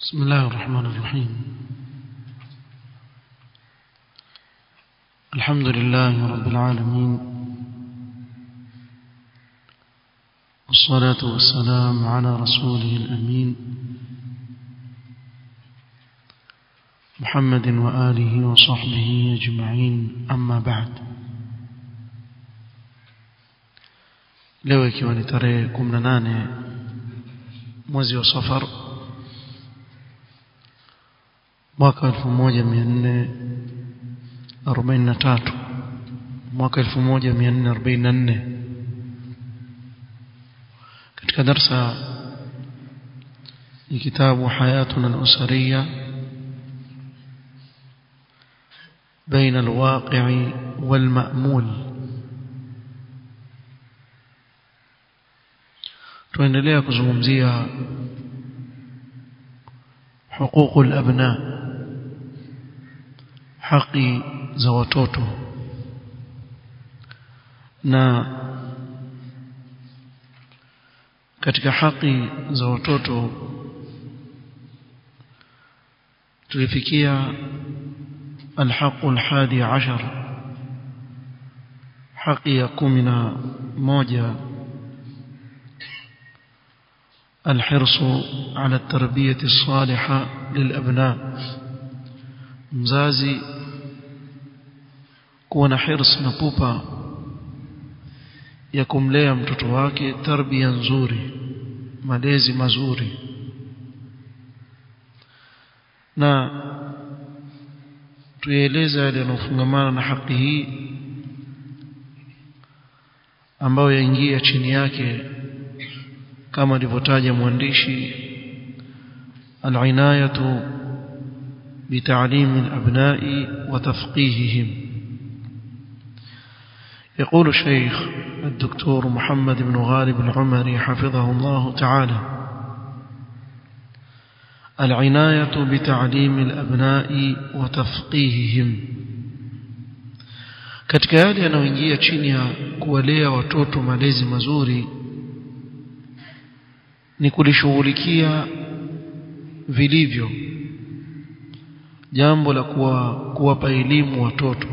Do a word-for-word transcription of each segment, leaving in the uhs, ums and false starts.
بسم الله الرحمن الرحيم. الحمد لله رب العالمين، والصلاة والسلام على رسوله الأمين محمد وآله وصحبه أجمعين، أما بعد. leo ikiwa ni tarehe kumi na nane mwezi wa Safar mwaka elfu moja mia nne arobaini na tatu mwaka elfu moja mia nne arobaini na nne, katika darasa ni kitabu Hayatuna al-Usariyya baina al-waqi'i wal-ma'mul. tuendelea kuzungumzia huquq al-abna, haki za watoto, na katika haki za watoto tulifikia الحق الحادي عشر، حق يكمنا موجة، الحرص على التربية الصالحة للأبناء. mzazi kuwa na hirs na pupa ya kumlea mtoto wake tarbia nzuri, malezi mazuri, na tueleza yale yanofungamana na haki hii ambayo yaingia chini yake kama alivyotaja mwandishi: al-inayatu بتعليم الأبناء وتفقيههم. يقول الشيخ الدكتور محمد بن غالب العمري حفظه الله تعالى: العناية بتعليم الأبناء وتفقيههم. katika yale yanayoingia chini ya kuwalea watoto malezi mazuri ni kulishughulikia vilivyo jambo la kuwa kuwapa elimu watoto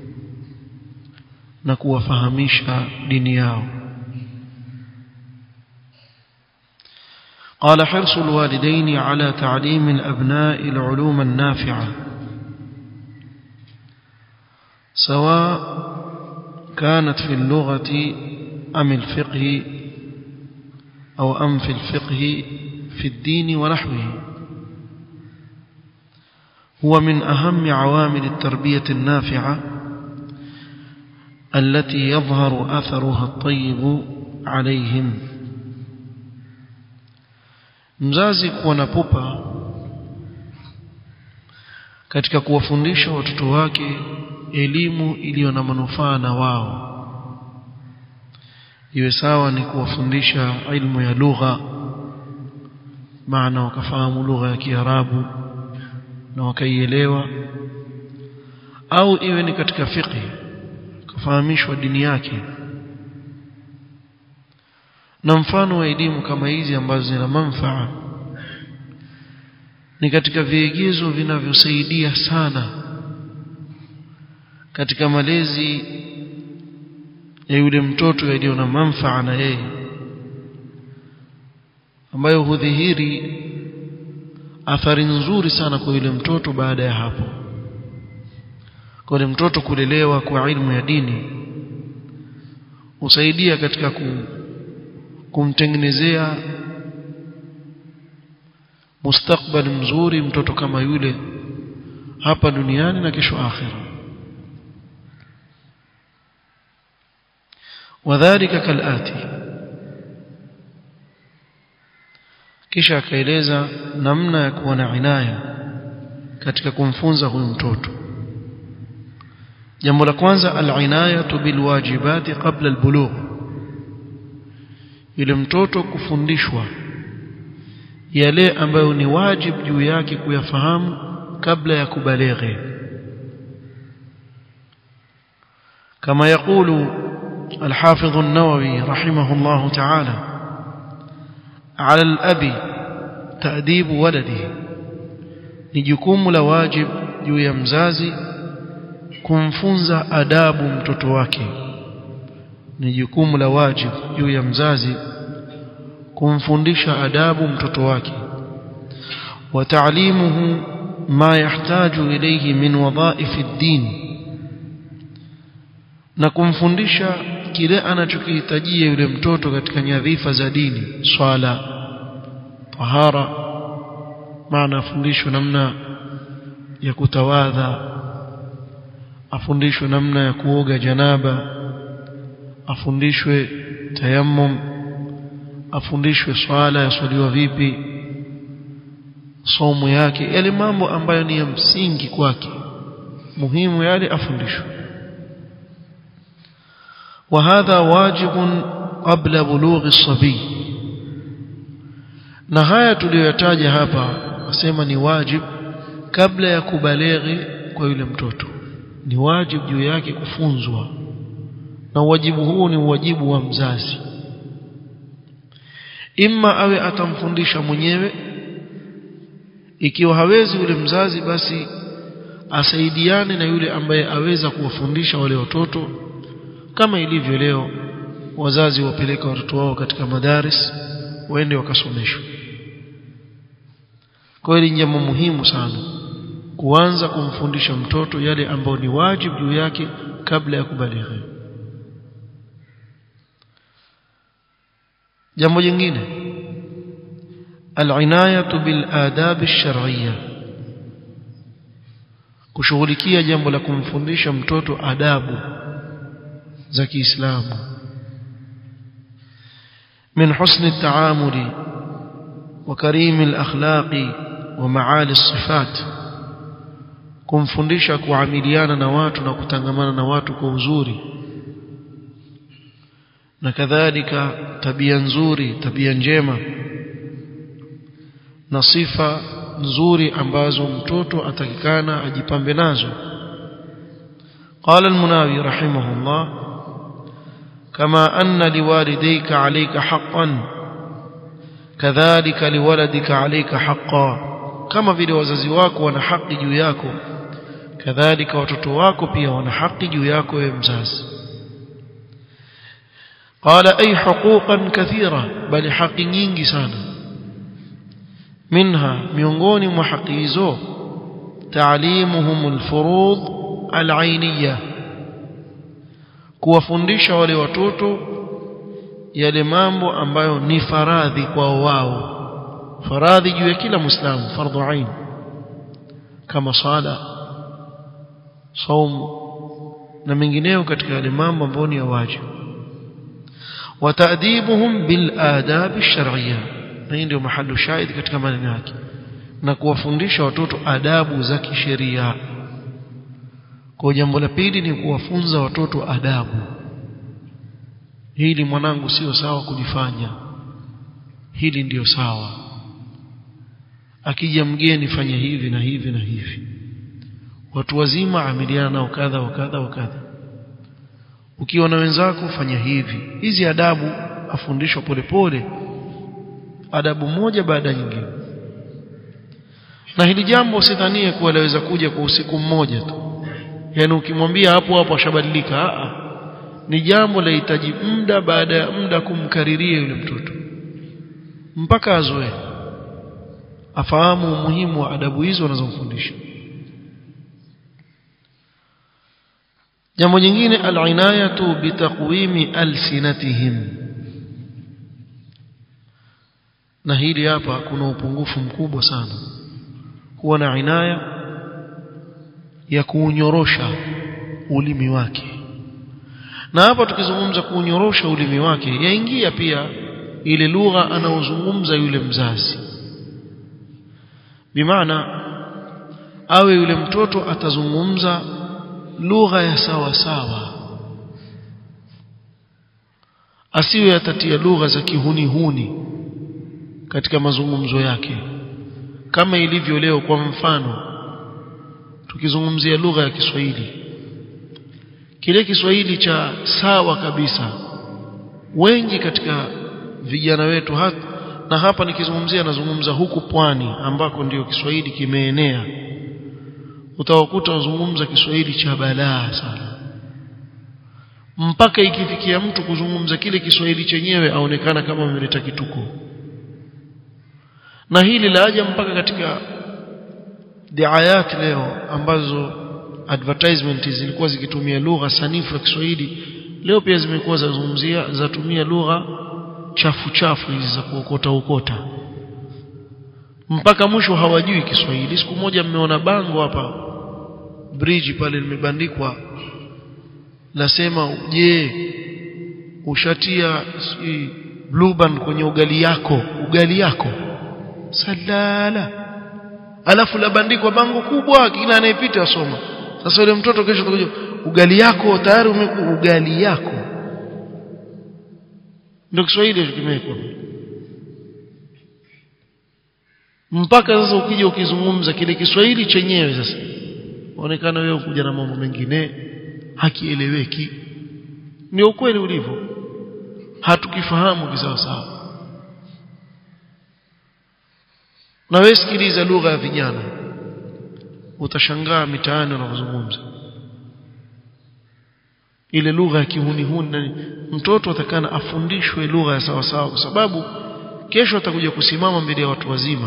na kuwafahamisha dini yao. قال: حرص الوالدين على تعليم الأبناء العلوم النافعة، سواء كانت في اللغة أم الفقه أو أم في الفقه في الدين ونحوه، هو من أهم عوامل التربية النافعة التي يظهر أثرها الطيب عليهم. mzazi kuwa na pupa katika kuwafundisha watoto wake elimu iliyo na manufaa na wao, iwe sawa ni kuwafundisha ilmu ya lugha, maana wakafahamu lugha ya Kiarabu na wakaielewa, au iwe ni katika fiqh, kufahamishwa dini yake. na mfano wa elimu kama hizi ambazo zina manufaa ni katika vigezo vinavyosaidia sana katika malezi ya yule mtoto yaliyo na manufaa na yeye, ambayo hudhihiri athari nzuri sana kwa yule mtoto baada ya hapo. Kwa yule mtoto kulelewa kwa ilmu ya dini husaidia katika ku kumtengenezea mustakbal mzuri mtoto kama yule hapa duniani na kesho akhira. wadhālika kalati, kisha akaeleza namna ya kuwa na inaya katika kumfunza huyu mtoto. jambo la kwanza, al-inayatu bilwajibati qabla al-bulugh, yule mtoto kufundishwa yale ambayo ni wajib juu yake kuyafahamu kabla ya kubaleghe. kama yakulu الحافظ النووي رحمه الله تعالى: على الأب تأديب ولده ni jukumu la wajib juu ya mzazi kumfunza adabu mtoto wake ni jukumu la wajib juu ya mzazi kumfundisha adabu mtoto wake wa ta'limuhu ma yahtaju ilayhi min wadha'if ad-din na kumfundisha kile anachokihitajia yule mtoto katika nyadhifa za dini swala tahara maana afundishwe namna ya kutawadha afundishwe namna ya kuoga janaba afundishwe tayammum afundishwe swala yaswaliwa vipi somo yake yale mambo ambayo ni ya msingi kwake muhimu yale afundishwe وهذا واجب قبل بلوغ الصبي na haya tuliyotaja hapa nasema ni wajib kabla ya kubaleghi kwa yule mtoto ni wajib juu yake kufunzwa na wajibu huu ni wajibu wa mzazi imma awe atamfundisha mwenyewe ikiwa hawezi yule mzazi basi asaidiane na yule ambaye aweza kuwafundisha wale watoto kama ilivyo leo wazazi wapeleka watoto wao katika madaris waende wakasomeshwe kwa hiyo ni jambo muhimu sana kuanza kumfundisha mtoto yale ambayo ni wajibu juu yake kabla ya kubalighi jambo jingine al-inayatu bil adab ash-shar'iyyah kushughulikia jambo la kumfundisha mtoto adabu za Kiislamu min husni at-ta'amuli wa karim al-akhlaqi wa ma'ali as-sifat kumfundisha kuamiliana na watu na kutangamana na watu kwa uzuri na kadhalika tabia nzuri tabia njema na sifa nzuri ambazo mtoto atakikana ajipambe nazo قال المناوي رحمه الله كما أن لوالديك عليك حقا كذلك لولدك عليك حقا كما vile wazazi wako wana haki juu yako kadhalika watoto wako pia wana haki juu yako wewe mzazi قال أي حقوقا كثيرة بل حق nyingi sana منها miongoni mwa haki hizo تعليمهم الفروض العينية kuwafundisha wale watoto yale mambo ambayo ni faradhi kwa wao faradhi juu ya kila muislamu fardhu ain kama sala saum na mengineyo katika yale mambo ambayo ni ya wajibu وتأديبهم بالآداب الشرعية na ndio mahali shahidi katika maneno yake na kuwafundisha watoto adabu za kisheria kwa jambo la pili ni kuwafunza watoto adabu hili mwanangu sio sawa kulifanya hili ndio sawa akija mgeni fanya hivi na hivi na hivi watu wazima amiliana nao kadha wa kadha wa kadha ukiwa na wenzako fanya hivi hizi adabu afundishwa polepole adabu moja baada nyingine na hili jambo usidhanie kuwa laweza kuja kwa usiku mmoja tu yani ukimwambia hapo hapo ashabadilika a ni jambo lahitaji muda baada ya muda kumkariria yule mtoto mpaka azoe afahamu umuhimu wa adabu hizo anazomfundisha jambo jingine al-inayatu bitaqwimi alsinatihim na hili hapa kuna upungufu mkubwa sana kuwa na inaya ya kuunyorosha ulimi wake na hapa tukizungumza kuunyorosha ulimi wake yaingia pia ile lugha anaozungumza yule mzazi bimaana awe yule mtoto atazungumza lugha ya sawa sawa asiwe atatia lugha za kihuni huni katika mazungumzo yake kama ilivyo leo kwa mfano tukizungumzia lugha ya Kiswahili kile Kiswahili cha sawa kabisa wengi katika vijana wetu hata na hapa nikizungumzia nazungumza huku pwani ambako ndio Kiswahili kimeenea, utawakuta wazungumza Kiswahili cha balaa sana, mpaka ikifikia mtu kuzungumza kile Kiswahili chenyewe aonekana kama ameleta kituko. Na hili laja mpaka katika diayat leo ambazo advertisement zilikuwa zikitumia lugha sanifu ya Kiswahili, leo pia zimekuwa zazungumzia zatumia lugha chafu chafu hizi za kuokota ukota, mpaka mwisho hawajui Kiswahili. Siku moja mmeona bango hapa bridge pale limebandikwa nasema, je, ushatia blue band kwenye ugali yako? Ugali yako salala, alafu labandikwa bango kubwa, kila anayepita asoma. Sasa yule mtoto kesho atakuja, ugali yako tayari umeku ugali yako. Ndio Kiswahili kimewekwa. Mpaka sasa ukija ukizungumza kile Kiswahili chenyewe sasa onekana wewe kuja na mambo mengine hakieleweki. Ni ukweli ulivyo, hatukifahamu kisawa sawa. Na wewe sikiliza lugha ya vijana, utashangaa mitaani wanazungumza ile lugha ya kihuni huni. Mtoto atakana afundishwe lugha ya sawa sawa, kwa sababu kesho atakuja kusimama mbele ya watu wazima,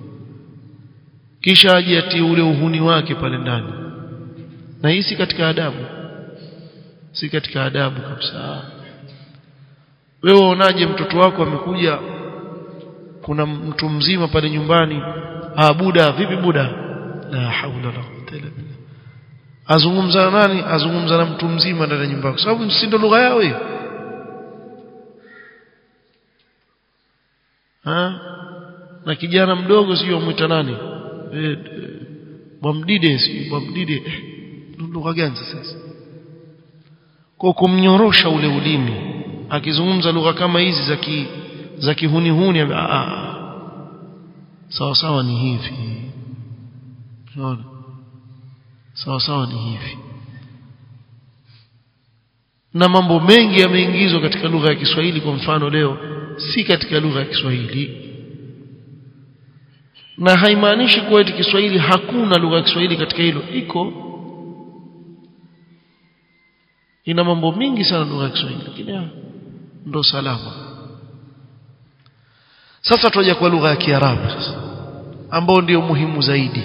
kisha aje atie ule uhuni wake pale ndani. Na hii si katika adabu, si katika adabu kabisa. Wewe unaonaje mtoto wako amekuja, kuna mtu mzima pale nyumbani, ah buda vipi buda, la haula wala quwwata illa billah, azungumza nani? Azungumza na mtu mzima ndani ya nyumba, kwa sababu si ndio lugha yao hiyo. Ha? Na kijana mdogo sio muita nani, eh bamdide sio bamdide, lugha gani sasa? Kwa kumnyorosha ule ulimi, akizungumza lugha kama hizi za ki za kihuni huni, ah sawa sawa ni hivi, unaona, sawa sawa ni hivi. Na mambo mengi yameingizwa katika lugha ya Kiswahili, kwa mfano leo si katika lugha ya Kiswahili. Na haimaanishi kuwa eti Kiswahili hakuna lugha ya Kiswahili katika hilo, iko, ina mambo mingi sana lugha ya Kiswahili, lakini ndo salama. Sasa tuje kwa lugha ya Kiarabu sasa, ambao ndio muhimu zaidi.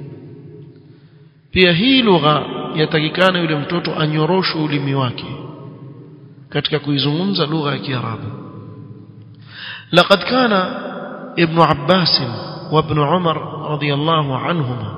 Pia hii lugha yatakikana yule mtoto anyoroshwe ulimi wake katika kuizungumza lugha ya Kiarabu. Laqad kana Ibn Abbas wa Ibn Umar radiyallahu anhuma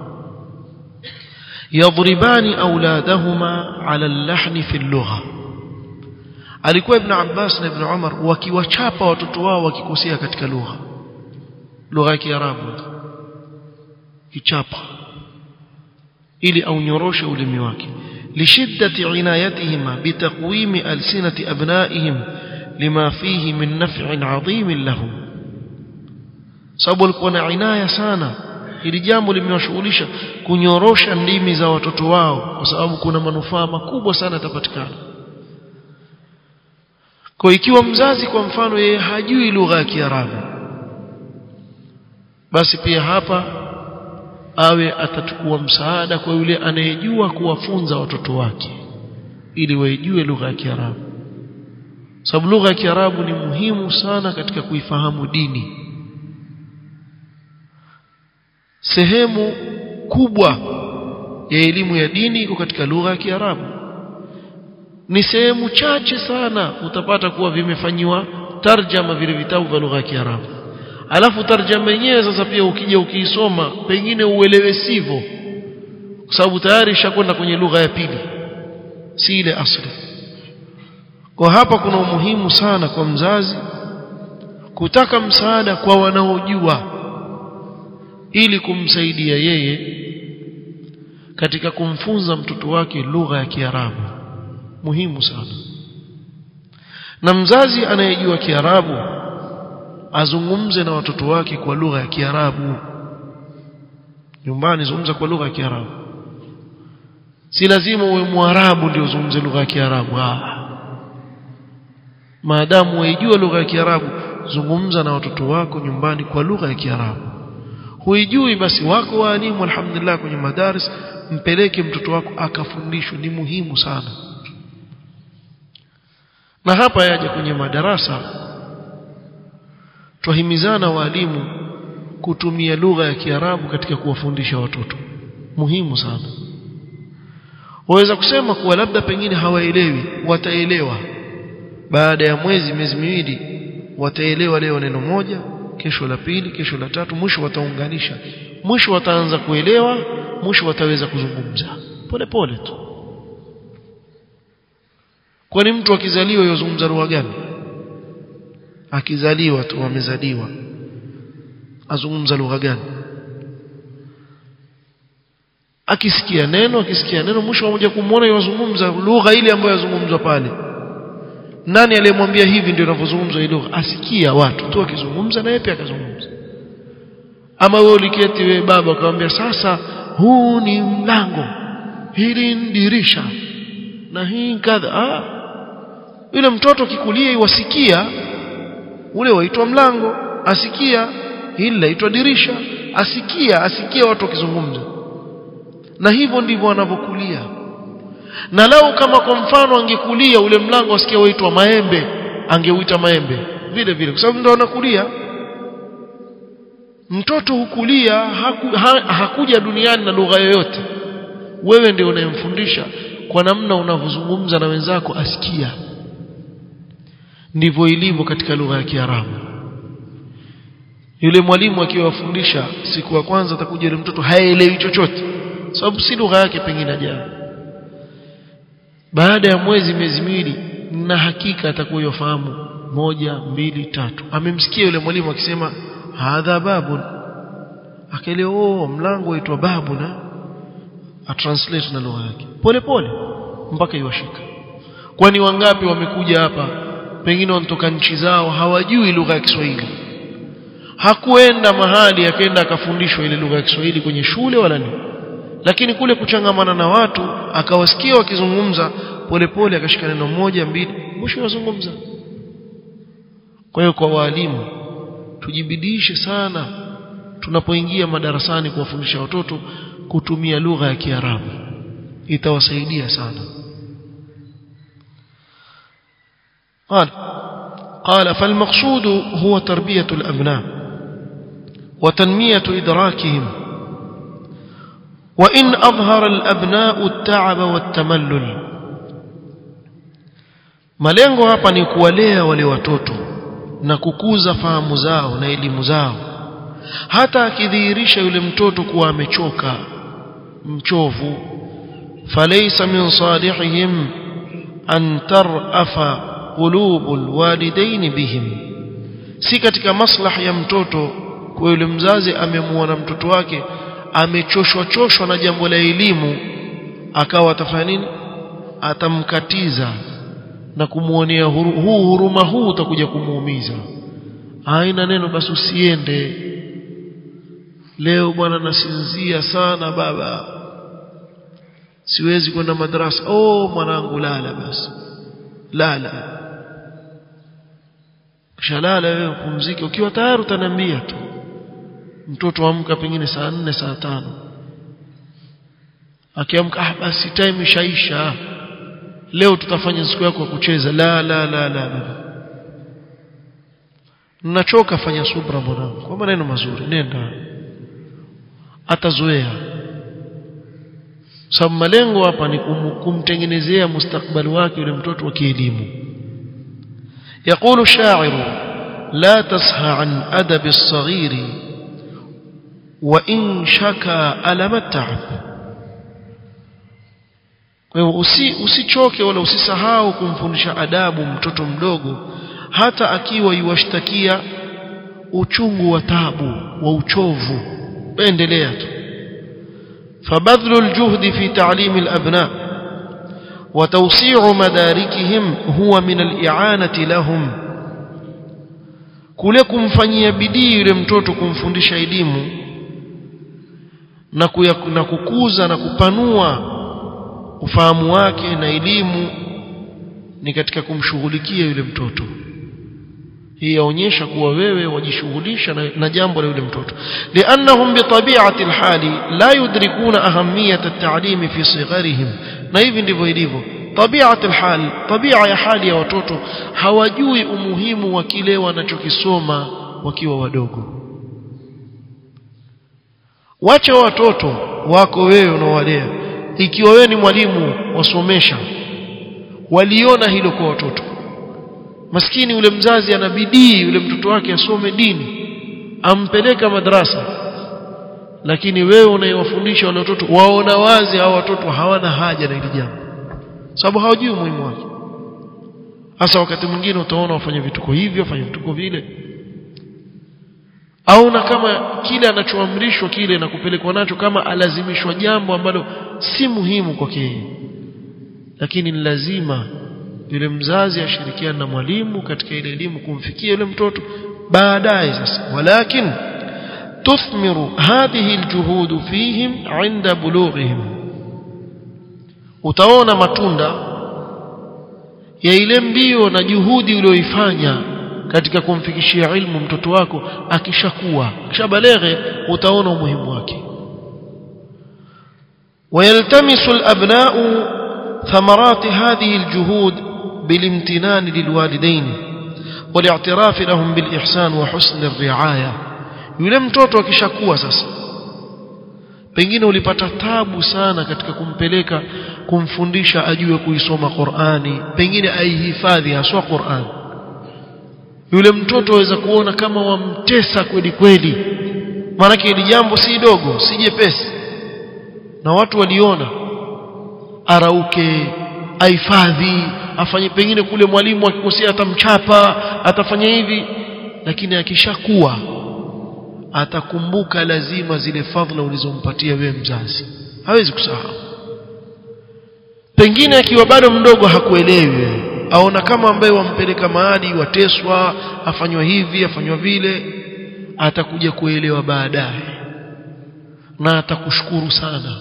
yadribani auladahuma ala al-lahn fi al-lugha. Alikuwa Ibn Abbas na Ibn Umar wakiwachapa watoto wao wakikosea katika lugha lugha ya Kiarabu, kichapa ili aunyoroshe ulimi wake, lishiddati inayatihima bitaqwimi alsinati abnaihim lima fihi min naf'in 'adhim lahum. Sababu walikuwa na inaya sana, ili jambo limewashughulisha kunyorosha ndimi za watoto wao, kwa sababu kuna manufaa makubwa sana yatapatikana. Kwa ikiwa mzazi kwa mfano yeye hajui lugha ya Kiarabu, basi pia hapa awe atachukua msaada kwa yule anayejua kuwafunza watoto wake ili waijue lugha ya Kiarabu, sababu lugha ya Kiarabu ni muhimu sana katika kuifahamu dini. Sehemu kubwa ya elimu ya dini iko katika lugha ya Kiarabu. Ni sehemu chache sana utapata kuwa vimefanywa tarjama vile vitabu vya lugha ya Kiarabu. Alafu tarjama yenyewe sasa pia ukija ukiisoma pengine uelewe sivyo, kwa sababu tayari ishakwenda kwenye lugha ya pili, si ile asili. Kwa hapa kuna umuhimu sana kwa mzazi kutaka msaada kwa wanaojua ili kumsaidia yeye katika kumfunza mtoto wake lugha ya Kiarabu. Muhimu sana. Na mzazi anayejua Kiarabu azungumze na watoto wake kwa lugha ya Kiarabu. Nyumbani zungumza kwa lugha ya Kiarabu. Si lazima uwe Mwarabu ndio uzungumze lugha ya Kiarabu. Ah. Maadamu waijua lugha ya Kiarabu, zungumza na watoto wako nyumbani kwa lugha ya Kiarabu. Huijui basi wako walimu alhamdulillah kwenye madaris, mpeleke mtoto wako akafundishwe, ni muhimu sana. Na hapa yaje kwenye madarasa tuhimizana walimu kutumia lugha ya Kiarabu katika kuwafundisha watoto, muhimu sana. Waweza kusema kuwa labda pengine hawaelewi, wataelewa baada ya mwezi miezi miwili, wataelewa leo neno moja, kesho la pili, kesho la tatu, mwisho wataunganisha, mwisho wataanza kuelewa, mwisho wataweza kuzungumza pole pole tu. Kwani mtu akizaliwa yozungumza lugha gani? Akizaliwa tu, amezaliwa, azungumza lugha gani? Akisikia neno, akisikia neno, mwisho mmoja kumuona yozungumza lugha ile ambayo yazungumzwa pale. Nani aliyemwambia hivi ndio inavyozungumzwa ile lugha? Asikia watu tu akizungumza na yeye pia akazungumza. Ama wewe uliketi wewe baba akamwambia sasa huu ni mlango, hili ni dirisha na hii kadha, ah, yule mtoto kikulia iwasikia ule waitwa mlango, asikia hili laitwa dirisha, asikia asikia watu wakizungumza. Na hivyo ndivyo wanavyokulia. Na lao kama kwa mfano angekulia ule mlango asikia waitwa maembe, angeuita maembe vile vile, kwa sababu ndio anakulia. Mtoto hukulia, haku, ha, hakuja duniani na lugha yoyote. Wewe ndio unayemfundisha kwa namna unavyozungumza na wenzako asikia. Ndivyo ilivyo katika lugha ya Kiarabu. Yule mwalimu akiwafundisha siku ya kwanza atakuja yule mtoto haelewi chochote, sababu si lugha yake pengine ajaye. Baada ya mwezi miezi miwili na hakika atakuwa yofahamu moja mbili tatu. Amemsikia yule mwalimu akisema hadha babun, akaelewa oh mlango uitwa babu, na atranslate na lugha yake pole pole mpaka iwashika. Kwani wangapi wamekuja hapa pengine wanatoka nchi zao hawajui lugha ya Kiswahili, hakuenda mahali akaenda akafundishwa ile lugha ya Kiswahili kwenye shule wala nini, lakini kule kuchangamana na watu akawasikia wakizungumza pole pole, akashika neno moja mbili, mwisho wazungumza. Kwa hiyo kwa walimu tujibidishe sana tunapoingia madarasani kuwafundisha watoto kutumia lugha ya Kiarabu, itawasaidia sana. قال قال فالمقصود هو تربية الأبناء وتنمية إدراكهم، وإن أظهر الأبناء التعب والتملل. malengo hapa ni kuwalea wale watoto na kukuza fahamu zao na elimu zao. Hata akidhihirisha yule mtoto kuwa amechoka, mchovu, falaysa min salihihim an tarafa qulubul walidain bihim, si katika maslahi ya mtoto kwa yule mzazi amemuona mtoto wake amechoshwa choshwa na jambo la elimu, akawa atafanya nini? Atamkatiza na kumuonea huru, huu huruma huu utakuja kumuumiza. Haina neno basi usiende leo bwana, nasinzia sana baba, siwezi kwenda madrasa. Oh mwanangu lala basi, lala shalala wewe upumzike, ukiwa tayari utaniambia tu. Mtoto amka pengine saa nne saa tano, akiamka ah basi time ishaisha, leo tutafanya siku yako ya kucheza. La la la la, nachoka, fanya subra mwanangu, kwa maneno mazuri, nenda, atazoea. Sababu malengo hapa ni kumtengenezea mustakbali wake yule mtoto wa kielimu. يقول الشاعر لا تسهى عن أدب الصغير وإن شكا ألم التعب. Kwa hiyo usi usichoke wala usisahau kumfundisha adabu mtoto mdogo, hata akiwa yuwashtakia uchungu wa taabu wa uchovu, endelea tu. فبذل الجهد في تعليم الأبناء وتوسيع مداركهم هو من الإعانة لهم. kule kumfanyia bidii yule mtoto kumfundisha elimu na, na kukuza na kupanua ufahamu wake na elimu ni katika kumshughulikia yule mtoto. hii yaonyesha kuwa wewe wajishughulisha na, na jambo la yule mtoto. Liannahum bitabi'ati alhali la yudrikuna ahamiyat at-ta'lim fi sigharihim, na hivi ndivyo ilivyo tabi'ati alhali, tabia ya hali ya watoto hawajui umuhimu wa kile wanachokisoma wakiwa wadogo. Wacha watoto wako wewe unawalea, ikiwa wewe ni mwalimu wasomesha, waliona hilo kwa watoto. Maskini yule mzazi anabidii yule mtoto wake asome dini, ampeleka madrasa, lakini wewe unayewafundisha wale watoto waona wazi hao watoto hawana haja na hili jambo, sababu hawajui umuhimu wake. Hasa wakati mwingine utaona wafanya vituko hivyo, wafanya vituko vile, au na kama kile anachoamrishwa kile na kupelekwa nacho kama alazimishwa jambo ambalo si muhimu kwake, lakini ni lazima yule mzazi ashirikiane na mwalimu katika ile elimu kumfikia yule mtoto baadaye. Sasa walakin tuthmiru hadhihi aljuhud fihim inda bulughihim, utaona matunda ya ile mbio na juhudi uliyoifanya katika kumfikishia ilmu mtoto wako akishakuwa kishabaleghe, utaona umuhimu wake. ويلتمس الأبناء ثمرات هذه الجهود بالامتنان للوالدين والاعتراف لهم بالإحسان وحسن الرعاية. yule mtoto akishakuwa sasa, pengine ulipata tabu sana katika kumpeleka kumfundisha ajue kuisoma Qur'ani, pengine aihifadhi haswa Qur'ani, yule mtoto aweza kuona kama wamtesa kweli kweli, maana hili jambo si dogo, si jepesi, na watu waliona arauke, aifadhi, afanye, pengine kule mwalimu akikosea atamchapa, atafanya hivi, lakini akishakuwa atakumbuka lazima zile fadhila ulizompatia wewe mzazi, hawezi kusahau. Pengine akiwa bado mdogo hakuelewi, aona kama ambaye wampeleka mahali wateswa, afanywa hivi afanywa vile, atakuja kuelewa baadaye na atakushukuru sana.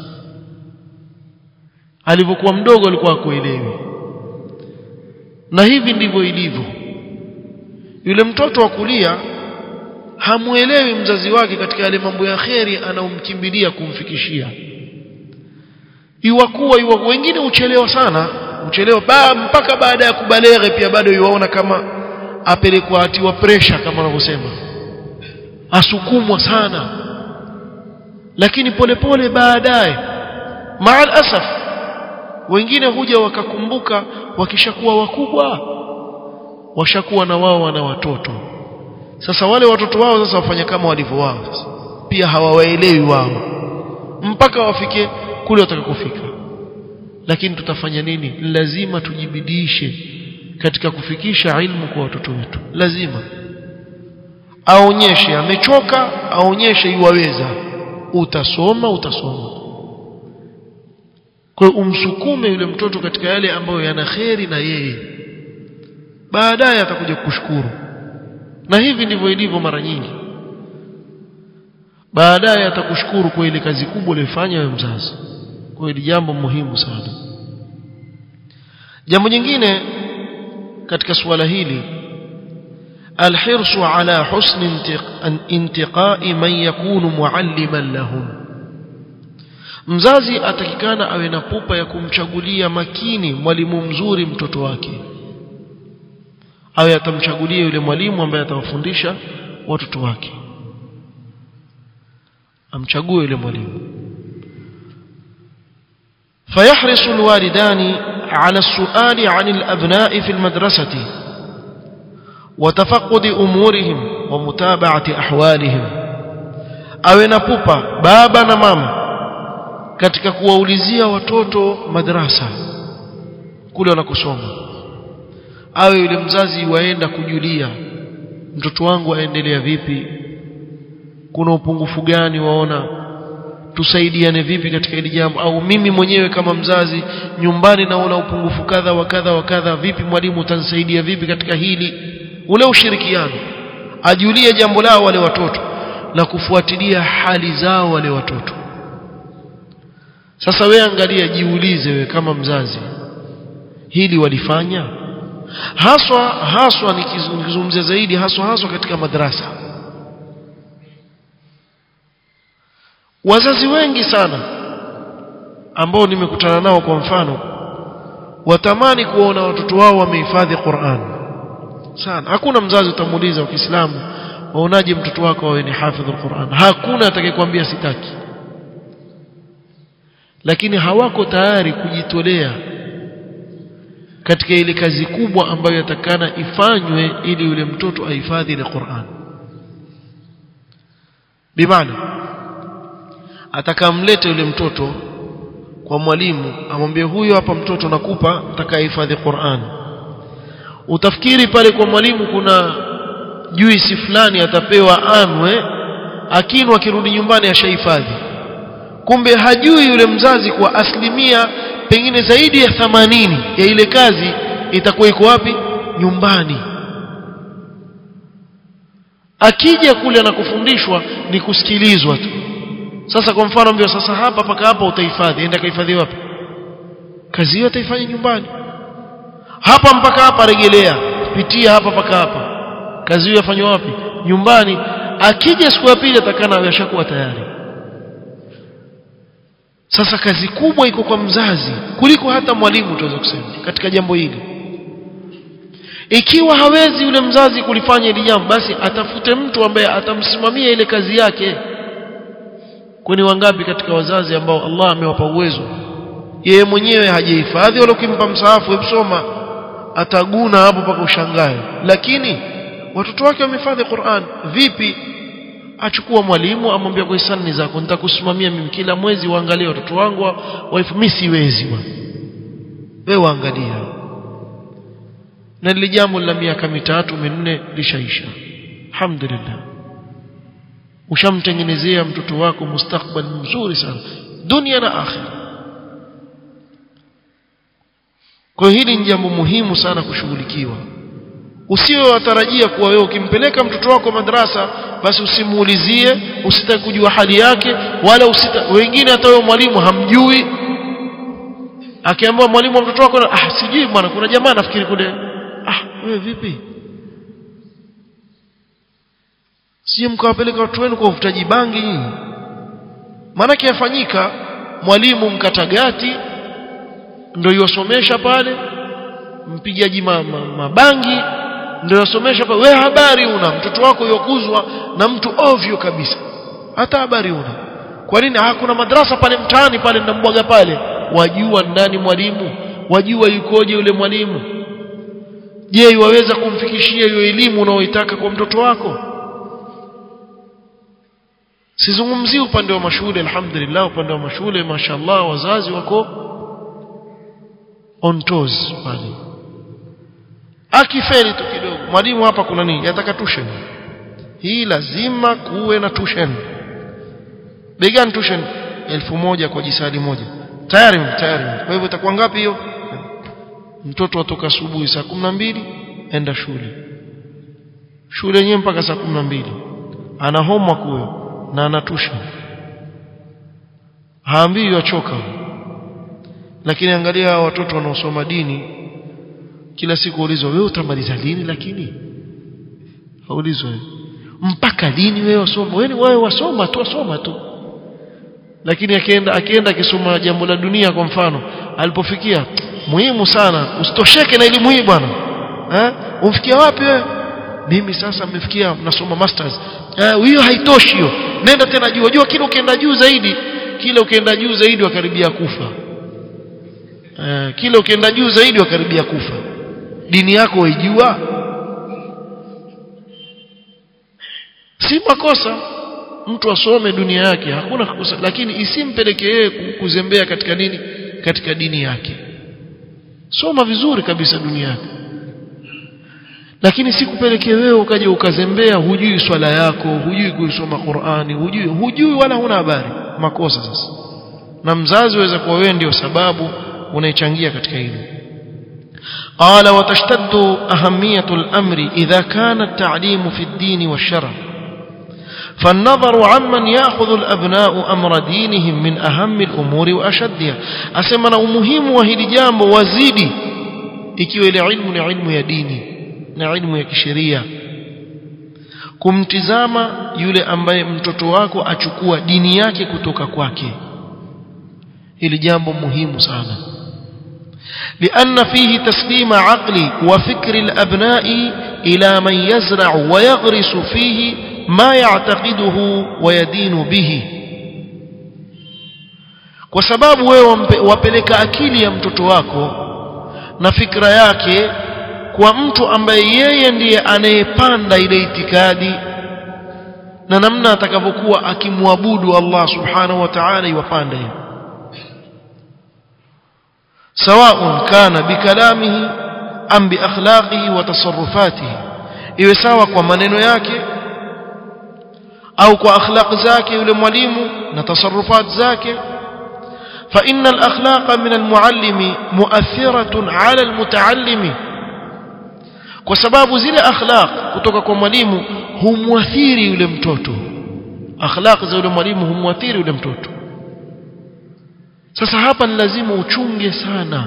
Alipokuwa mdogo alikuwa hakuelewi, na hivi ndivyo ilivyo. Yule mtoto wa kulia hamuelewi mzazi wake katika yale mambo ya kheri anaomkimbilia kumfikishia. Iwakuwa iwa wengine uchelewa sana, uchelewa ba, mpaka baada ya kubaleghe pia bado yuwaona kama apelekwa atiwa pressure, kama wanavyosema, asukumwa sana, lakini polepole baadaye maal asaf wengine huja wakakumbuka wakishakuwa wakubwa, washakuwa na wao wana watoto. Sasa wale watoto wao sasa wafanya kama walivyo wao, sasa pia hawawaelewi wao mpaka wafike kule watakakofika. Lakini tutafanya nini? Lazima tujibidishe katika kufikisha ilmu kwa watoto wetu. Lazima aonyeshe amechoka, aonyeshe iwaweza, utasoma utasoma. Kwa umsukume yule mtoto katika yale ambayo yana kheri na yeye, baadaye atakuja kukushukuru. Na hivi ndivyo ilivyo mara nyingi, baadaye atakushukuru kwa ile kazi kubwa uliyofanya wewe mzazi. Kwa hiyo jambo muhimu sana. Jambo jingine katika suala hili, alhirsu ala husni intiqai man yakunu mualliman lahum. Mzazi atakikana awe na pupa ya kumchagulia makini mwalimu mzuri mtoto wake, awe atamchagulia yule mwalimu ambaye atawafundisha watoto wake, amchague yule mwalimu. فيحرص الوالدان على السؤال عن الأبناء في المدرسة وتفقد أمورهم ومتابعة أحوالهم. awe na pupa baba na mama katika kuwaulizia watoto madrasa kule wanakosoma. Awe yule mzazi waenda kujulia mtoto wangu aendelea vipi, kuna upungufu gani waona, tusaidiane vipi katika hili jambo, au mimi mwenyewe kama mzazi nyumbani naona upungufu kadha wa kadha wa kadha, vipi mwalimu utanisaidia vipi katika hili. Ule ushirikiano, ajulie jambo lao wale watoto na kufuatilia hali zao wale watoto. Sasa wewe angalia, jiulize wewe kama mzazi, hili walifanya? haswa haswa nikizungumzia zaidi haswa haswa katika madrasa. Wazazi wengi sana ambao nimekutana nao kwa mfano watamani kuona watoto wao wamehifadhi Qur'an sana. Hakuna mzazi utamuuliza wa Kiislamu waonaje mtoto wako awe ni hafidh al-Qur'an, hakuna atakayekwambia sitaki. Lakini hawako tayari kujitolea katika ile kazi kubwa ambayo yatakana ifanywe ili yule mtoto ahifadhi ile Qur'an. Bimaana atakamlete yule mtoto kwa mwalimu amwambie huyo hapa mtoto nakupa atakayehifadhi Qur'an. Utafikiri pale kwa mwalimu kuna juisi fulani atapewa anwe, akinwa akirudi nyumbani ashahifadhi. Kumbe hajui yule mzazi kwa asilimia pengine zaidi ya themanini ya ile kazi itakuwa iko wapi? Nyumbani. Akija kule na kufundishwa ni kusikilizwa tu. Sasa kwa mfano mbio sasa hapa paka hapa utahifadhi, enda kahifadhi wapi? Kazi hiyo utaifanya nyumbani. Hapa mpaka hapa rejelea, pitia hapa paka hapa. Kazi hiyo yafanywa wapi? Nyumbani. Akija siku ya pili atakana yashakuwa tayari. Sasa kazi kubwa iko kwa mzazi kuliko hata mwalimu tuweza kusema katika jambo hili. Ikiwa hawezi yule mzazi kulifanya hili jambo, basi atafute mtu ambaye atamsimamia ile kazi yake. Kwani wangapi katika wazazi ambao Allah amewapa uwezo, yeye mwenyewe hajihifadhi, wala ukimpa msahafu usoma ataguna hapo paka ushangae, lakini watoto wake wamehifadhi Qur'an. Vipi? Achukua mwalimu amwambia kwa hisani zako nitakusimamia mimi kila mwezi, waangalie watoto wangu waifu, mimi siwezi bwana, wewe waangalia. Na lile jambo la miaka mitatu minne lishaisha, alhamdulillah. Ushamtengenezea mtoto wako mustakbal mzuri sana dunia na akhira. Kwa hili ni jambo muhimu sana kushughulikiwa. Usiwe watarajia kuwa wewe ukimpeleka mtoto wako madrasa basi usimuulizie, usitaki kujua hali yake, wala usita wengine hata wewe mwalimu hamjui. Akiambiwa mwalimu wa mtoto wako, ah sijui bwana, kuna jamaa nafikiri kule. Ah wewe vipi? Sije mkawapeleka watu wenu kwa uvutaji bangi nyinyi. Maana yafanyika mwalimu mkatagati ndio yosomesha pale, mpigaji mabangi ma, ma ndio yosomesha pale. Wewe habari una mtoto wako yokuzwa na mtu ovyo kabisa, hata habari una. Kwa nini hakuna madrasa pale mtaani pale ndambwaga pale? Wajua ndani mwalimu, wajua yukoje yule mwalimu. Je, waweza kumfikishia hiyo elimu unaoitaka kwa mtoto wako? Sizungumzi upande wa mashule, alhamdulillah upande wa mashule mashallah wazazi wako on toes pale. Akifeli tu kidogo, mwalimu hapa kuna nini? Yataka tuition. Hii lazima kuwe na tuition. Begani tuition elfu moja kwa jisadi moja. Tayari tayari. Kwa hivyo itakuwa ngapi hiyo? Mtoto atoka asubuhi saa kumi na mbili enda shule. Shule yenyewe mpaka saa kumi na mbili. Ana homework huyo na anatusha, haambii achoka. Lakini angalia watoto wanaosoma dini, kila siku ulizwa wewe utamaliza lini, lakini haulizwa mpaka lini wewe wasoma. Wewe wewe wasoma tu wasoma tu. Lakini akienda akienda akisoma jambo la dunia kwa mfano, alipofikia muhimu sana, usitosheke na elimu hii bwana. Eh? Umfikia wapi wewe? Mimi sasa nimefikia nasoma masters. Eh, hiyo haitoshi hiyo. Nenda tena juu. Unajua kile ukienda juu zaidi, kile ukienda juu zaidi wakaribia kufa. Eh, kile ukienda juu zaidi wakaribia kufa. Dini yako waijua? Si makosa mtu asome dunia yake, hakuna kosa, lakini isimpeleke yeye kuzembea katika nini? Katika dini yake. Soma vizuri kabisa dunia yake. Lakini sikupelekea wewe ukaje ukazembea, hujui swala yako, hujui kusoma Qur'ani, hujui hujui wala huna habari. Makosa sasa. Na mzazi waweza kuwa wewe ndio sababu unaichangia katika hilo. Qala wa tashtaddu ahamiyatu al-amri idha kana at-ta'limu fi ad-din wash-shar'. فالنظر عمن يأخذ الأبناء أمر دينهم من أهم الأمور وأشدها. أسمنا umuhimu wa hili jambo wazidi ikiwa ile ilmu ni ilmu ya dini na ilmu ya kisheria, kumtizama yule ambaye mtoto wako achukua dini yake kutoka kwake. Hili jambo muhimu sana, لأن فيه تسليم عقل وفكر الأبناء إلى من يزرع ويغرس فيه ما يعتقده ويدين به. kwa sababu wewe wapeleka akili ya mtoto wako na fikra yake kwa mtu ambaye yeye ndiye anayepanda ile itikadi na namna atakavyokuwa akimwabudu Allah subhanahu wa ta'ala iwapande, سواء كان بكلامه أم بأخلاقه وتصرفاته، iwe sawa kwa maneno yake au kwa akhlaq zake yule mwalimu na tasarrufat zake. فإن الأخلاق من المعلم مؤثرة على المتعلم، kwa sababu zile akhlaq kutoka kwa mwalimu humwathiri yule mtoto, akhlaq za yule mwalimu humwathiri yule mtoto. Sasa hapa ni lazima uchunge sana.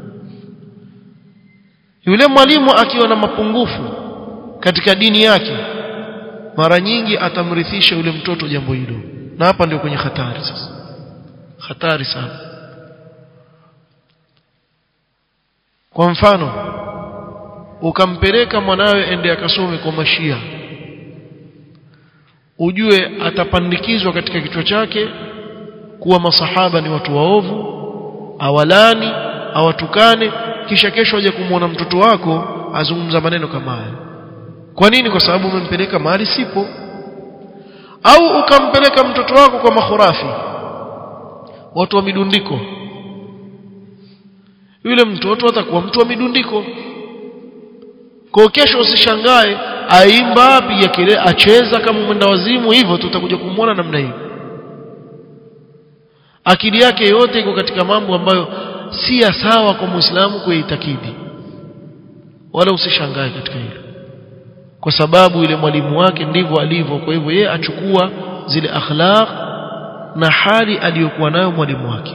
Yule mwalimu akiwa na mapungufu katika dini yake, mara nyingi atamrithisha yule mtoto jambo hilo, na hapa ndio kwenye hatari. Sasa hatari sana. Kwa mfano, ukampeleka mwanawe ende akasome kwa mashia, ujue atapandikizwa katika kichwa chake kuwa masahaba ni watu waovu, awalani, awatukane, kisha kesho aje kumuona mtoto wako azungumza maneno kama haya. Kwa nini? Kwa sababu umempeleka mahali sipo. Au ukampeleka mtoto wako kwa makhurafi, watu wa midundiko, yule mtoto atakuwa mtu wa midundiko. Kwa kesho usishangae aimba, apiga kelele, acheza kama mwenda wazimu, hivyo tutakuja kumuona namna hiyo. Akili yake yote iko katika mambo ambayo si sawa kwa Muislamu kuitakidi. Wala usishangae katika hilo, kwa sababu ile mwalimu wake ndivyo alivyo. Kwa hivyo yeye achukua zile akhlaq na hali aliyokuwa nayo mwalimu wake.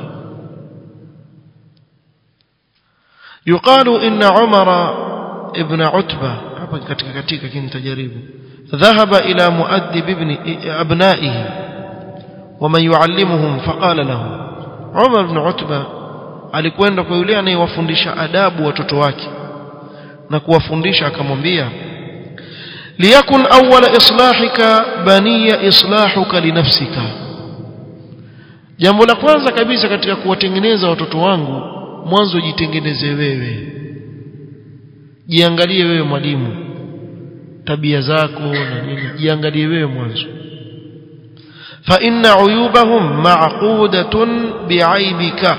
Yuqalu inna Umar ibn Utba, hapa katika katika kinitajaribu, dhahaba ila muaddib ibn abnaihi ومن يعلمهم فقال له. Umar ibn Utba alikwenda kwa yule anayewafundisha adabu watoto wake na kuwafundisha, akamwambia, liyakun awwala islahika baniya islahuka linafsika, jambo la kwanza kabisa katika kuwatengeneza watoto wangu, mwanzo jitengeneze wewe. Jiangalie wewe mwalimu, tabia zako na nini, jiangalie wewe mwanzo. فإن عيوبهم معقودة بعيبك,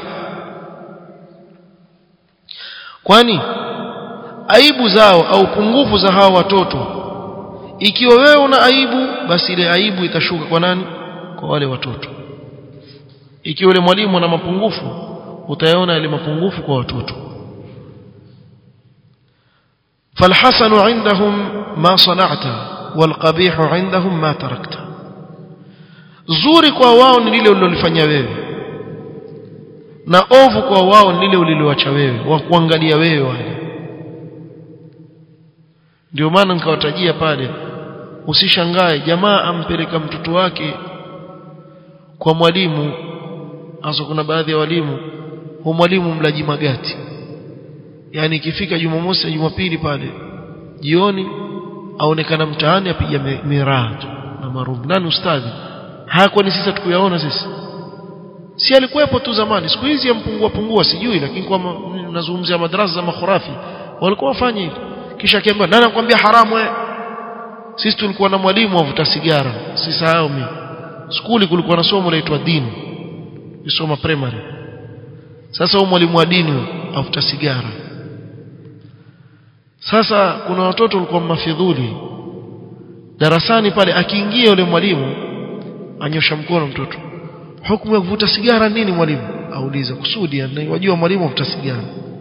kwani aibu zao au pungufu za hao watoto, ikiwa wewe una aibu, basi ile aibu itashuka kwa nani? Kwa wale watoto. Ikiwa yule mwalimu ana mapungufu, utayaona ile mapungufu kwa watoto. فالحسن عندهم ما صنعت والقبيح عندهم ما تركت، zuri kwa wao ni lile ulilofanya wewe, na ovu kwa wao ni lile uliloacha wewe, wa kuangalia wewe wale. Ndio maana nikawatajia pale, usishangae jamaa ampeleka mtoto wake kwa mwalimu, hasa kuna baadhi ya walimu, huyo mwalimu mlaji magati. Yani ikifika Jumamosi na Jumapili pale jioni aonekana mtaani apiga miraa na marumu. Nani ustadhi? Hakuwa ni sisi tukuyaona sisi. Si alikuwepo tu zamani, siku hizi yampungua pungua sijui, lakini kwa nazungumzia madrasa za makhurafi walikuwa wafanye hivi. Kisha akiambia nani anakuambia haramu wewe? Sisi tulikuwa na mwalimu avuta sigara, sisahau mimi. Skuli kulikuwa na somo laitwa dini, nisoma primary. Sasa huyo mwalimu wa dini avuta sigara. Sasa kuna watoto walikuwa mafidhuli darasani pale, akiingia yule mwalimu anyosha mkono mtoto, hukumu ya kuvuta sigara nini mwalimu? Auliza kusudi, anajua mwalimu avuta sigara.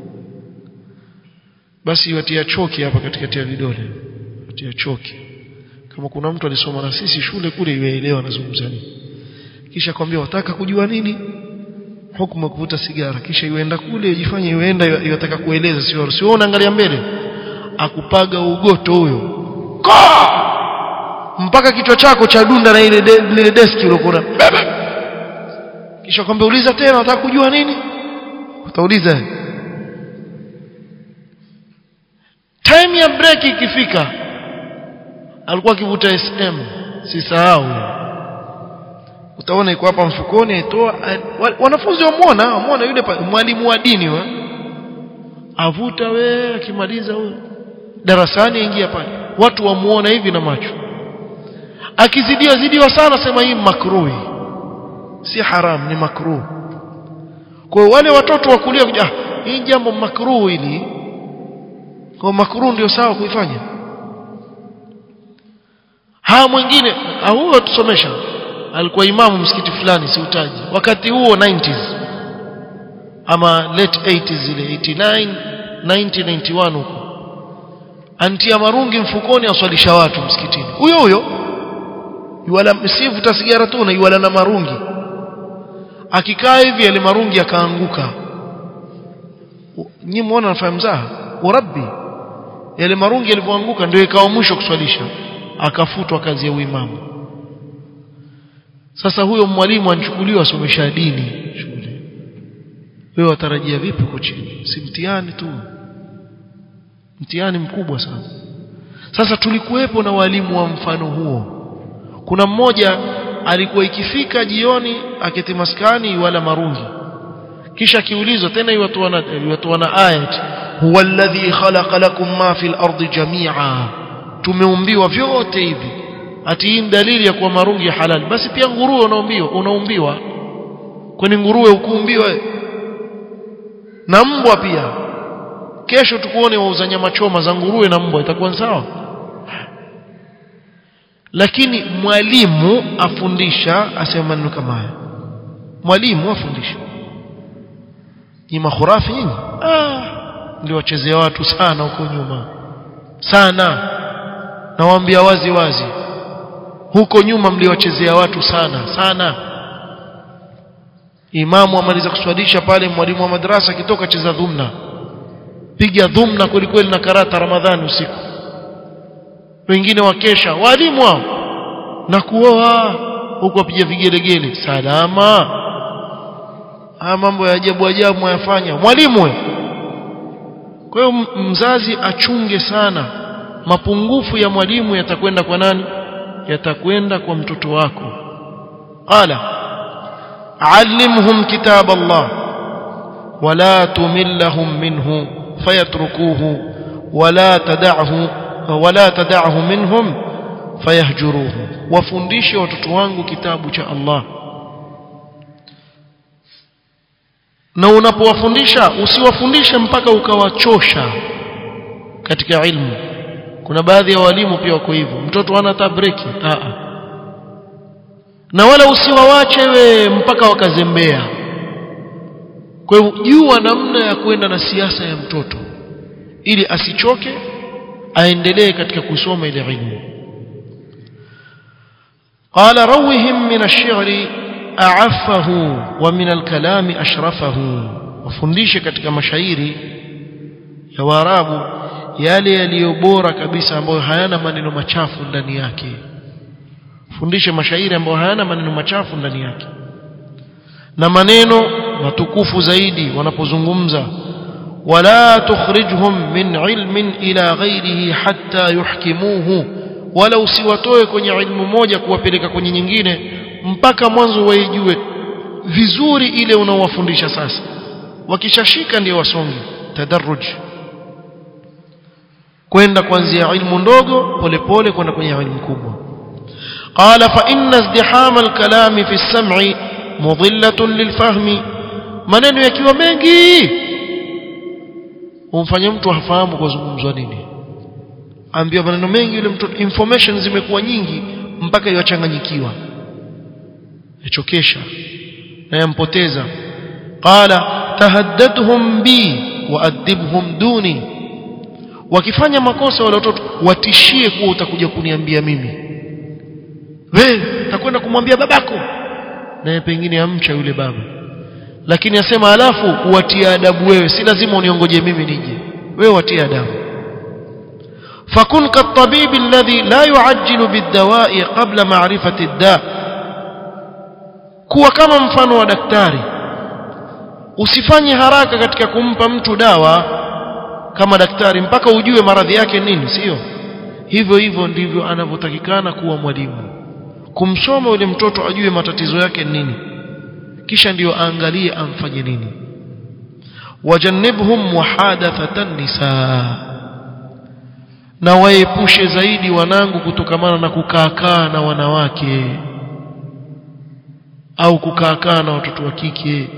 Basi watia choki hapa katikati ya vidole, watia choki. Kama kuna mtu alisoma na sisi shule kule, yuelewa anazungumza nini. Kisha kwambia wataka kujua nini? hukumu kuvuta sigara, kisha yuenda kule yajifanye yuenda yataka kueleza, sio sio unaangalia mbele, akupaga ugoto huyo mpaka kichwa chako cha dunda na ile ile deski ulokona, kisha kwamba uliza tena unataka kujua nini, utauliza. Time ya break ikifika alikuwa akivuta S M, sisahau, utaona iko hapa mfukoni, aitoa. Wanafunzi wamuona wamuona yule mwalimu wa dini wa avuta, we akimaliza huyo darasani ingia pale, watu wamuona hivi na macho. Akizidiwa zidiwa sana, sema hii makruhi, si haram, ni makruh. Kwa wale watoto wa kulia kuja, hii jambo makruh hili, kwa makruh ndio sawa kuifanya. Ha mwingine huyo tusomesha alikuwa imamu msikiti fulani, si utaji, wakati huo nineties ama late eighties, ile eighty-nine ninety ninety-one huko, antia marungi mfukoni aswalisha watu msikitini. Huyo huyo yuala msivuta sigara tu na yuala na marungi, akikaa hivi ile marungi akaanguka. Nyinyi muone anafahamu mzaha wa rabbi, ile marungi ilipoanguka ndio ikawa mwisho kuswalisha, akafutwa kazi ya uimamu. Sasa huyo mwalimu anachukuliwa asomesha dini shule, wewe watarajia vipi huko chini? Si mtihani tu, mtihani mkubwa sana. Sasa tulikuwepo na walimu wa mfano huo. Kuna mmoja alikuwa ikifika jioni aketi maskani wala marungi, kisha kiulizwa tena watu wana watu wana ayat, huwa alladhi khalaqa lakum ma fil ardi jami'a, tumeumbiwa vyote hivi. Ati hii dalili ya kuwa marungi halali, basi pia nguruwe unaumbiwa unaumbiwa kwani nguruwe ukuumbiwa na mbwa pia? Kesho tukuone wauza nyama choma za nguruwe na mbwa, itakuwa sawa? Lakini mwalimu afundisha asema maneno kama haya, mwalimu afundisha. Ni makhurafi nyinyi, ah ndio wachezea watu sana huko nyuma sana, nawaambia wazi wazi, huko nyuma mliwachezea watu sana sana. Imamu amaliza kuswalisha pale, mwalimu wa madrasa kitoka cheza dhumna, piga dhumna kweli kweli na karata Ramadhani usiku. Wengine wakesha walimu wao na kuoa huko, apiga vigelegele salama. Ah, mambo ya ajabu ajabu yafanya mwalimu we. Kwa hiyo mzazi achunge sana, mapungufu ya mwalimu yatakwenda kwa nani? Yatakwenda kwa mtoto wako. Qala allimhum kitab Allah wala tumillahum minhu fayatrukuhu wala tad'ahu wala tad'ahu minhum fayahjuruhu, wafundishe watoto wangu kitabu cha Allah. Na unapowafundisha usiwafundishe mpaka ukawachosha katika ilmu. Kuna baadhi ya walimu pia wako hivyo, mtoto ana tabreki a a na wala usiwawache we mpaka wakazembea. Kwa hiyo jua namna ya kwenda na siasa ya mtoto ili asichoke, aendelee katika kusoma ile ilmu. Qala rawihim min ash-shi'ri a'affahu wa min al-kalami ashrafahu, wafundishe katika mashairi ya Waarabu yale yaliyo bora kabisa ambayo hayana maneno machafu ndani yake. Fundishe mashairi ambayo hayana maneno machafu ndani yake na maneno matukufu zaidi wanapozungumza. wala tukhrijhum min ilmin ila ghayrihi hatta yuhkimuhu, wala usiwatoe kwenye ilmu moja kuwapeleka kwenye nyingine mpaka mwanzo waijue vizuri ile unaowafundisha. Sasa wakishashika ndio wasonge tadarruj, kwenda kuanzia ilmu ndogo polepole kwenda kwenye ilmu kubwa. Qala fa inna izdihama al-kalami fi as-sam'i mudillatun lilfahmi, maneno yakiwa mengi umfanye mtu hafahamu kwa zungumzwa nini. Ambia maneno mengi yule mtu, information zimekuwa nyingi mpaka yachanganyikiwa, yachokesha na yampoteza. Qala tahaddadhum bi wa adibhum duni, wakifanya makosa wale watoto watishie kuwa utakuja kuniambia mimi, wewe utakwenda kumwambia babako, na pengine amcha yule baba. lakini asema alafu uwatie adabu wewe, si lazima uniongoje mimi nije, wewe watie adabu. fakun katabib alladhi la yuajjilu bid-dawa'i qabla ma'rifati ad-da', kuwa kama mfano wa daktari, usifanye haraka katika kumpa mtu dawa kama daktari mpaka ujue maradhi yake nini, sio hivyo. Hivyo ndivyo anavyotakikana kuwa mwalimu, kumsoma yule mtoto ajue matatizo yake nini, kisha ndiyo aangalie amfanye nini. wajannibhum muhadathatan nisaa, na waepushe zaidi wanangu kutokamana na kukaakaa na wanawake au kukaakaa na watoto wa kike.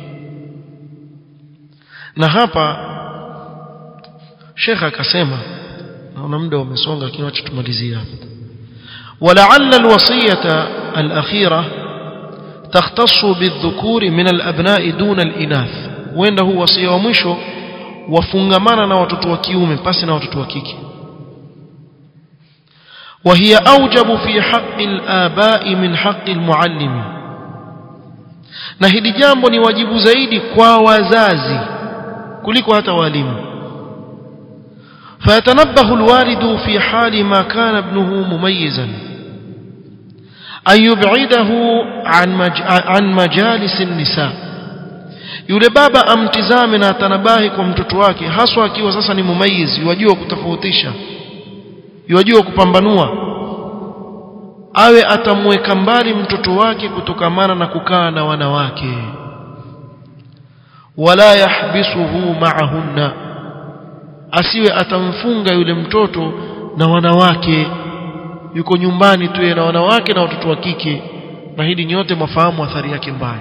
Na hapa Sheikh akasema, naona muda umesonga, kinacho tumalizia hapa. ولعل الوصية الأخيرة تختص بالذكور من الأبناء دون الإناث, وإنه هو وصية ومشو وفنغمانا na watoto wa kiume pasi na watoto wa kike. وهي أوجب في حق الآباء من حق المعلم, na hili jambo ni wajibu zaidi kwa wazazi kuliko hata walimu. فيتنبه الوالد في حال ما كان ابنه مميزا أن يبعده عن مج... عن مجالس النساء. yule baba amtizame na atanabahi kwa mtoto wake, haswa akiwa sasa ni mumayiz, yajua kutofautisha, yajua kupambanua, awe atamweka mbali mtoto wake kutokamana na kukaa na wanawake. wala yahbisuhu ma'ahunna, asiwe atamfunga yule mtoto na wanawake, yuko nyumbani tu na wanawake na watoto wa kike, na hili nyote mafahamu athari yake mbaya.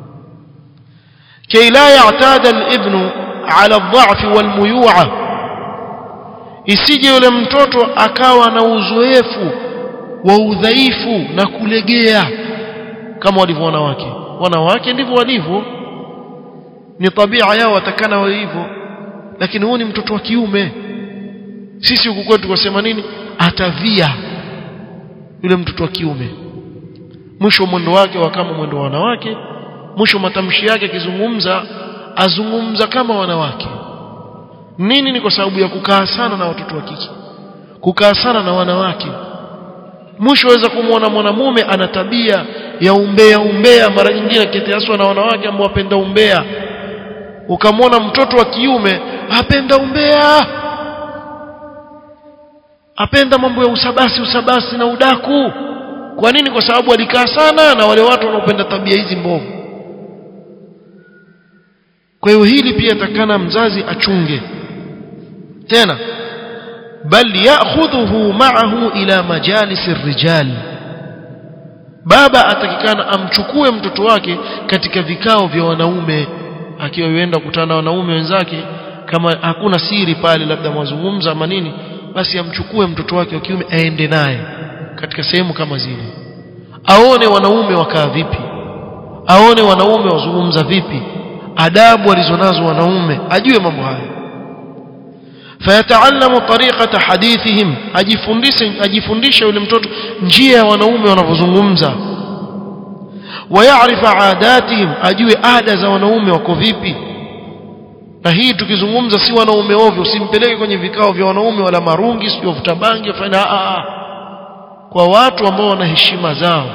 kay la ya'tada al-ibnu ala ad-dha'f wal-muyu'a, isije yule mtoto akawa na uzoefu wa udhaifu na kulegea kama walivyo wanawake. Wanawake ndivyo walivyo, ni tabia yao, watakana wao hivyo, lakini huyu ni mtoto wa kiume. Sisi huku kwetu tukasema nini? Atavia yule mtoto wa kiume, mwisho mwendo wake wa kama mwendo wa wanawake, mwisho matamshi yake akizungumza azungumza kama wanawake. Nini? Ni kwa sababu ya kukaa sana na watoto wa kike, kukaa sana na wanawake. Mwisho waweza kumuona mwanamume ana tabia ya umbea umbea, mara nyingine akiteaswa na wanawake ambao wapenda umbea, ukamwona mtoto wa kiume apenda umbea, apenda mambo ya usabasi usabasi na udaku. Kwa nini? Kwa sababu alikaa sana na wale watu wanaopenda tabia hizi mbovu. Kwa hiyo hili pia takana mzazi achunge. Tena bal ya'khudhuhu ma'ahu ila majalis ar-rijal, baba atakikana amchukue mtoto wake katika vikao vya wanaume, akiwa yuenda kukutana na wanaume wenzake, kama hakuna siri pale labda mazungumzo ama nini, basi amchukue mtoto wake wa kiume aende naye katika sehemu kama zile, aone wanaume wakaa vipi, aone wanaume wazungumza vipi, adabu walizonazo wanaume, ajue mambo haya. fayataallamu tariqata hadithihim, ajifundishe ajifundishe yule mtoto njia ya wanaume wanavyozungumza. wayarifa adatihim, ajue ada za wanaume wako vipi. Na hii tukizungumza si wanaume ovyo, usimpeleke kwenye vikao vya wanaume wala marungi sio vuta bangi fanya a a, kwa watu ambao wana heshima zao.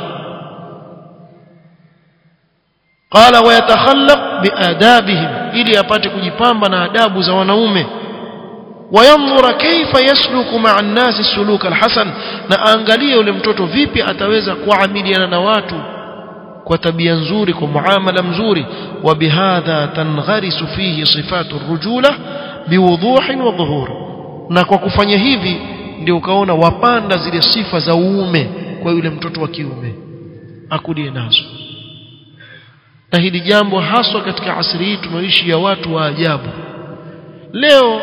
qala wayatakhallaq biadabihim, ili apate kujipamba na adabu za wanaume. wayanzura kaifa yasluku ma'a an-nasi suluka al-hasan, na angalie yule mtoto vipi ataweza kuamiliana na watu kwa tabia nzuri, kwa muamala mzuri. wa bihadha tangharisu fihi sifatu ar-rujula biwuduhin wa dhuhur, na kwa kufanya hivi ndio ukaona wapanda zile sifa za uume kwa yule mtoto wa kiume, akudie nazo. Na hili jambo haswa katika asri hii tunaishi ya watu wa ajabu. Leo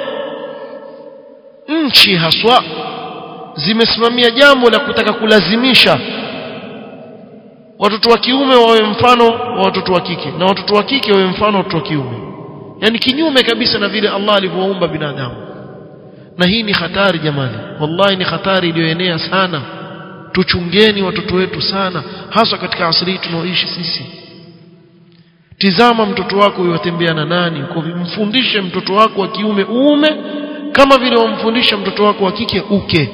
nchi haswa zimesimamia jambo la kutaka kulazimisha watoto wa kiume wawe mfano wa watoto wa kike na watoto wa kike wawe mfano wa watoto wa kiume, yani kinyume kabisa na vile Allah alivyoumba binadamu. Na hii ni hatari jamani, wallahi ni hatari iliyoenea sana. Tuchungeni watoto wetu sana, hasa katika asri tunaoishi sisi. tizama mtoto wako yotembea na nani, mfundishe mtoto wako wa kiume uume kama vile wamfundisha mtoto wako wa kike uke.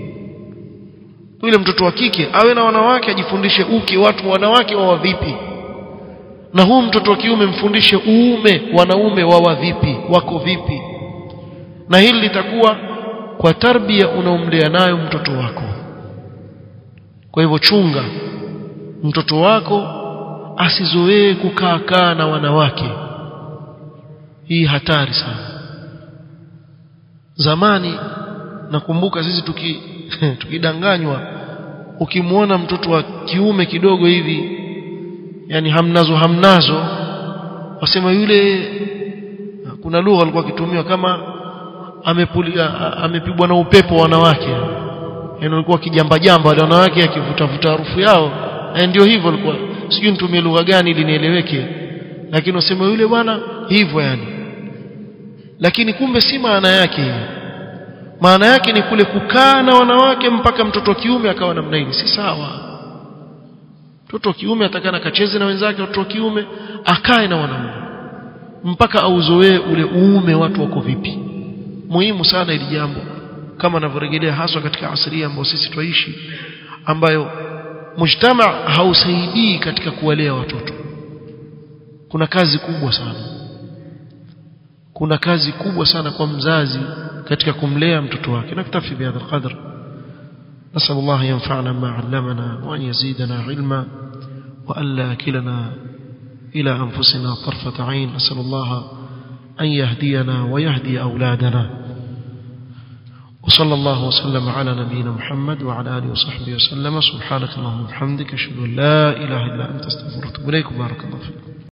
Yule mtoto wa kike awe na wanawake ajifundishe uke, watu wanawake wawa vipi, na huu mtoto wa kiume mfundishe uume, wanaume wawa vipi, wako vipi. Na hili litakuwa kwa tarbia unaomlea nayo mtoto wako. Kwa hivyo chunga mtoto wako asizoee kukaa kaa na wanawake. Hii hatari sana. Zamani nakumbuka sisi tuki tukidanganywa, ukimuona mtoto wa kiume kidogo hivi, yani hamnazo hamnazo, wasema yule, kuna lugha alikuwa akitumiwa kama amepulia amepigwa na upepo wanawake. Yaani walikuwa kijamba jamba wale wanawake akivuta vuta harufu yao. Na ndio hivyo alikuwa, sijui nitumie lugha gani ili nieleweke, lakini wasema yule bwana hivyo yani. Lakini kumbe si maana yake hiyo. Maana yake ni kule kukaa na wanawake mpaka mtoto wa kiume akawa namna hii. Si sawa. Mtoto wa kiume atakana kacheze na wenzake, mtoto wa kiume akae na wanaume mpaka auzoee ule uume, watu wako vipi. Muhimu sana ili jambo, kama ninavyorejelea haswa katika asri ambayo sisi tuishi, ambayo mujtama hausaidii katika kuwalea watoto. Kuna kazi kubwa sana. Kuna kazi kubwa sana kwa mzazi katika kumlea mtoto wake. Naktafi bihadha alqadr. نسأل الله ينفعنا ما علمنا وأن يزيدنا علما وأن لا كلنا إلى أنفسنا طرفة عين. نسأل الله أن يهدينا ويهدي أولادنا. وصلى الله وسلم على نبينا محمد وعلى آله وصحبه وسلم. سبحانك اللهم وبحمدك أشهد أن لا إله إلا أنت أستغفرك وأتوب إليك. بارك الله فيكم.